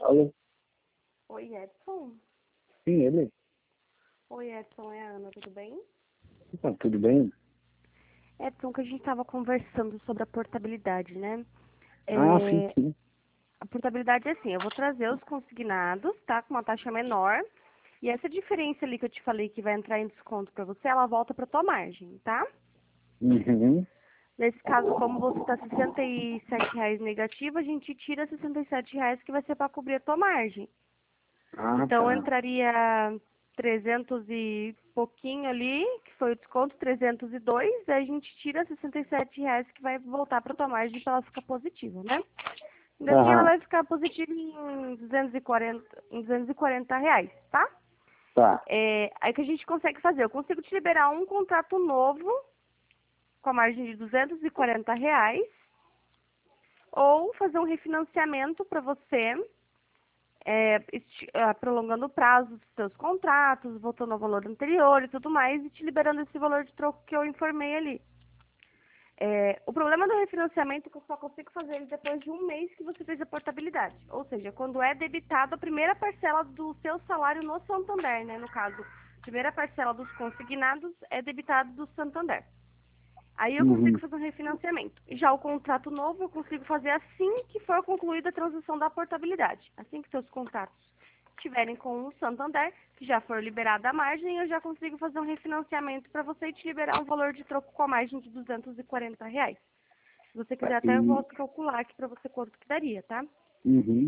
Alô? Oi, Edson. Sim, ele? Oi, Edson, é a Ana, tudo bem? Tudo bem? Edson, que a gente estava conversando sobre a portabilidade, né? Ah, sim, É, sim. a portabilidade é assim, eu vou trazer os consignados, tá? Com uma taxa menor. E essa diferença ali que eu te falei que vai entrar em desconto para você, ela volta para tua margem, tá? Uhum. Nesse caso, como você está R$ 67 negativo, a gente tira R$ 67 que vai ser para cobrir a tua margem. Ah, Então tá. entraria 300 e pouquinho ali, que foi o desconto, 302, aí a gente tira R$ 67 que vai voltar para tua margem para ela ficar positiva, né? Ainda assim ela Aham, vai ficar positiva em 240 reais, tá? tá. Aí que a gente consegue fazer, eu consigo te liberar um contrato novo com a margem de R$ 240, ou fazer um refinanciamento para você prolongando o prazo dos seus contratos, voltando ao valor anterior e tudo mais, e te liberando esse valor de troco que eu informei ali. O problema do refinanciamento é que eu só consigo fazer ele depois de um mês que você fez a portabilidade. Ou seja, quando é debitado a primeira parcela do seu salário no Santander, né? No caso, a primeira parcela dos consignados é debitado do Santander. Aí eu consigo Uhum. fazer um refinanciamento. Já o contrato novo eu consigo fazer assim que for concluída a transação da portabilidade. Assim que seus contratos estiverem com o Santander, que já for liberada a margem, eu já consigo fazer um refinanciamento para você e te liberar um valor de troco com a margem de R$ 240. Se você quiser até eu E, posso calcular aqui para você quanto que daria, tá? uhum.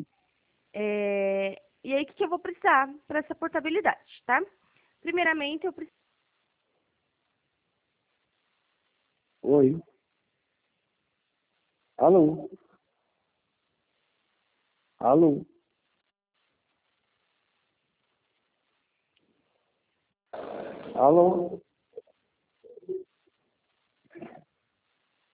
E aí o que, que eu vou precisar para essa portabilidade, tá? Primeiramente eu preciso. Oi. Alô? Alô? Alô?